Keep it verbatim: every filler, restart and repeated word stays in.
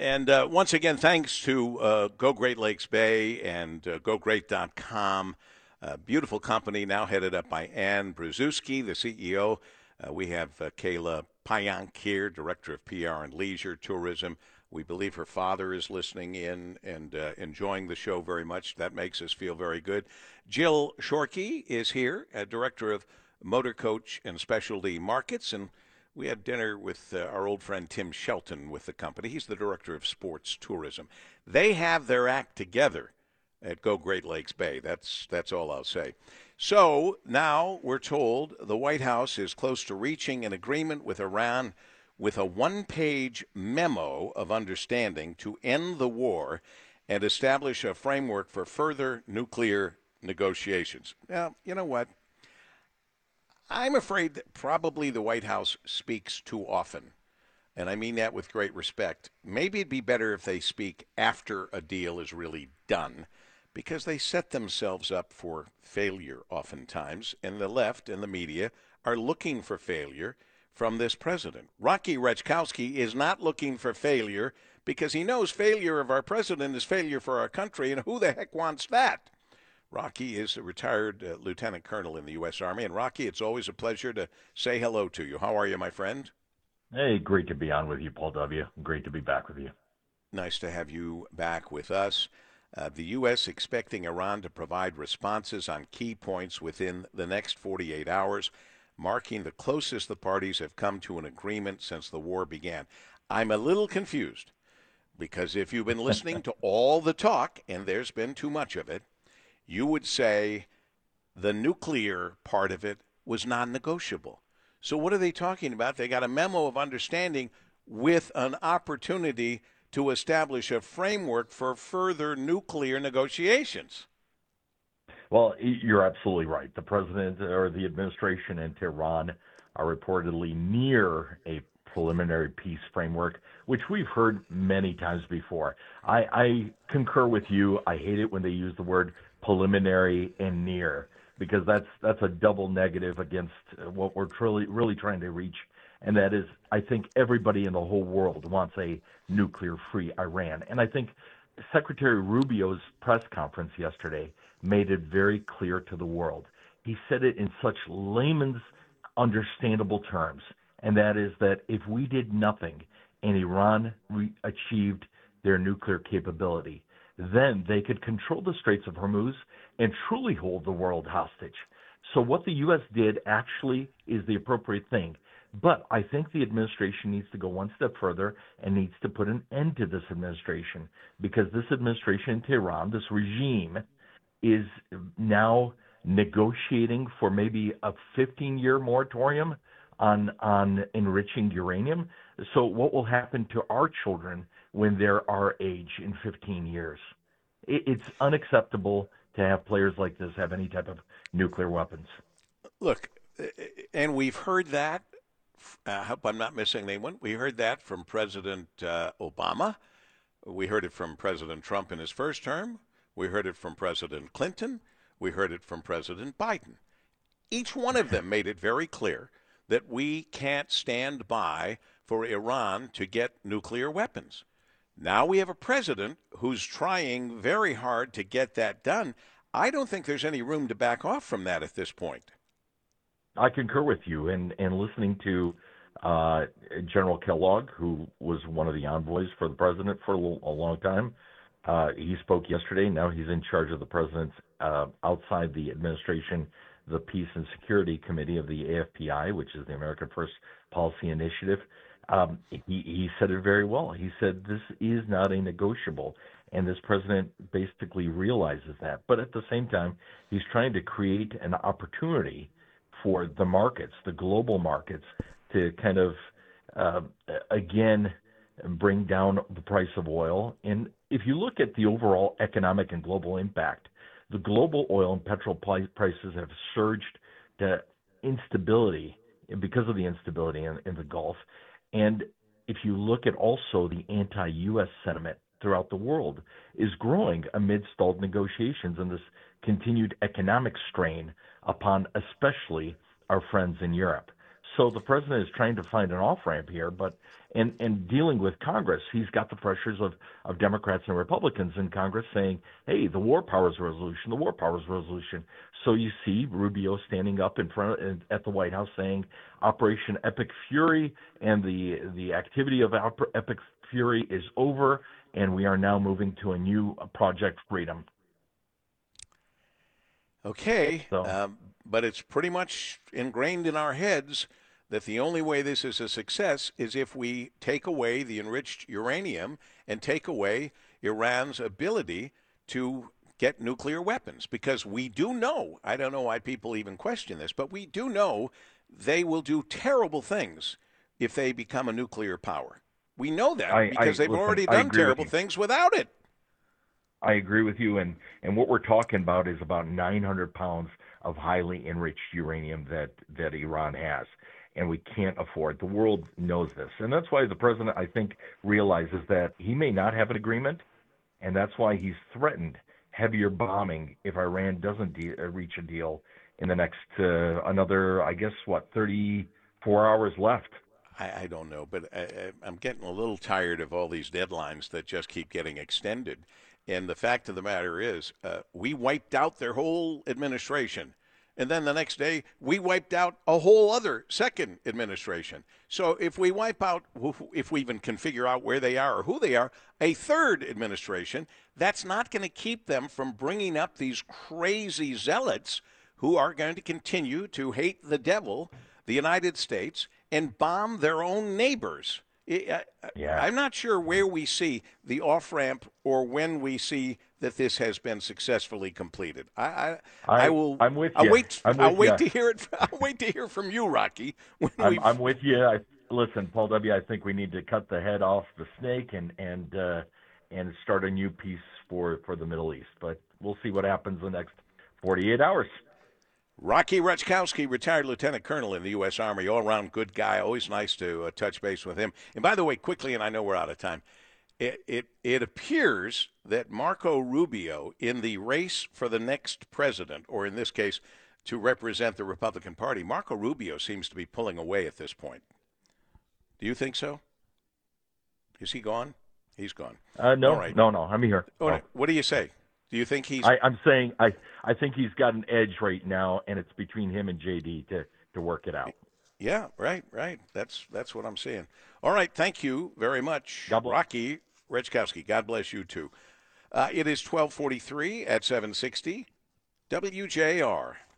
And uh, once again, thanks to uh, Go Great Lakes Bay and uh, go great dot com. Uh, beautiful company now headed up by Ann Brzezinski, the C E O. Uh, we have uh, Kayla Payank here, Director of P R and Leisure Tourism. We believe her father is listening in and uh, enjoying the show very much. That makes us feel very good. Jill Shorkey is here, uh, Director of Motor Coach and Specialty Markets. And we had dinner with uh, our old friend Tim Shelton with the company. He's the Director of Sports Tourism. They have their act together at Go Great Lakes Bay. That's that's all I'll say. So now we're told the White House is close to reaching an agreement with Iran with a one-page memo of understanding to end the war and establish a framework for further nuclear negotiations. Now, you know what? I'm afraid that probably the White House speaks too often, and I mean that with great respect. Maybe it'd be better if they speak after a deal is really done, because they set themselves up for failure oftentimes, and the left and the media are looking for failure from this president. Rocky Rechkowski is not looking for failure because he knows failure of our president is failure for our country, and who the heck wants that? Rocky is a retired uh, lieutenant colonel in the U S. Army. And Rocky, it's always a pleasure to say hello to you. How are you, my friend? Hey, great to be on with you, Paul W. Great to be back with you. Nice to have you back with us. Uh, the U S expecting Iran to provide responses on key points within the next forty-eight hours, marking the closest the parties have come to an agreement since the war began. I'm a little confused because if you've been listening to all the talk, and there's been too much of it, you would say the nuclear part of it was non-negotiable. So what are they talking about? They got a memo of understanding with an opportunity to establish a framework for further nuclear negotiations. Well, you're absolutely right. The president or the administration in Tehran are reportedly near a preliminary peace framework, which we've heard many times before. I, I concur with you. I hate it when they use the word preliminary and near, because that's that's a double negative against what we're truly really trying to reach, and that is, I think everybody in the whole world wants a nuclear-free Iran. And I think Secretary Rubio's press conference yesterday made it very clear to the world. He said it in such layman's understandable terms, and that is that if we did nothing and Iran re- achieved their nuclear capability, then they could control the Straits of Hormuz and truly hold the world hostage. So what the U S did actually is the appropriate thing. But I think the administration needs to go one step further and needs to put an end to this administration, because this administration in Tehran, this regime, is now negotiating for maybe a fifteen-year moratorium on on enriching uranium. So what will happen to our children when they're our age in fifteen years? It's unacceptable to have players like this have any type of nuclear weapons. Look, and we've heard that. I hope I'm not missing anyone. We heard that from President uh, Obama. We heard it from President Trump in his first term. We heard it from President Clinton. We heard it from President Biden. Each one of them made it very clear that we can't stand by for Iran to get nuclear weapons. Now we have a president who's trying very hard to get that done. I don't think there's any room to back off from that at this point. I concur with you. And, and listening to uh, General Kellogg, who was one of the envoys for the president for a, little, a long time, uh, he spoke yesterday. Now he's in charge of the president's uh, outside the administration, the Peace and Security Committee of the A F P I, which is the American First Policy Initiative. Um, he, he said it very well. He said this is not a negotiable, and this president basically realizes that. But at the same time, he's trying to create an opportunity for the markets, the global markets, to kind of, uh, again, bring down the price of oil. And if you look at the overall economic and global impact, the global oil and petrol prices have surged to instability because of the instability in, in the Gulf. And if you look at also the anti-U S sentiment throughout the world is growing amid stalled negotiations and this continued economic strain upon especially our friends in Europe. So the president is trying to find an off ramp here, but and and dealing with Congress, he's got the pressures of of Democrats and Republicans in Congress saying, "Hey, the War Powers Resolution, the War Powers Resolution." So you see Rubio standing up in front of, at the White House saying, "Operation Epic Fury and the the activity of Epic Fury is over, and we are now moving to a new Project Freedom." Okay, So, um, but it's pretty much ingrained in our heads that the only way this is a success is if we take away the enriched uranium and take away Iran's ability to get nuclear weapons. Because we do know, I don't know why people even question this, but we do know they will do terrible things if they become a nuclear power. We know that I, because I, they've listen, already I done agree with terrible you. things without it. I agree with you, and, and what we're talking about is about nine hundred pounds of highly enriched uranium that, that Iran has, and we can't afford. The world knows this, and that's why the president, I think, realizes that he may not have an agreement, and that's why he's threatened heavier bombing if Iran doesn't de- reach a deal in the next uh, another, I guess, what, thirty-four hours left. I, I don't know, but I, I, I'm getting a little tired of all these deadlines that just keep getting extended. And the fact of the matter is, uh, we wiped out their whole administration. And then the next day, we wiped out a whole other second administration. So if we wipe out, if we even can figure out where they are or who they are, a third administration, that's not going to keep them from bringing up these crazy zealots who are going to continue to hate the devil, the United States, and bomb their own neighbors. Yeah. I'm not sure where we see the off-ramp or when we see that this has been successfully completed. I, I, I, I will. I'm with I'll you. wait. I'm with I'll wait you. to hear it. I'll wait to hear from you, Rocky. When I'm, I'm with you. I, listen, Paul W., I think we need to cut the head off the snake and and uh, and start a new peace for, for the Middle East. But we'll see what happens in the next forty-eight hours. Rocky Rutschkowski, retired lieutenant colonel in the U S. Army, all-around good guy. Always nice to uh, touch base with him. And by the way, quickly, and I know we're out of time, it, it, it appears that Marco Rubio, in the race for the next president, or in this case, to represent the Republican Party, Marco Rubio seems to be pulling away at this point. Do you think so? Is he gone? He's gone. Uh, no, All right. no, no. I'm here. Oh, oh. What do you say? Do you think he's? I, I'm saying I, I think he's got an edge right now, and it's between him and J D to, to work it out. Yeah, right, right. That's that's what I'm saying. All right, thank you very much, God bless. Rocky Rutschkowski. God bless you too. Uh, it is twelve forty-three at seven sixty W J R.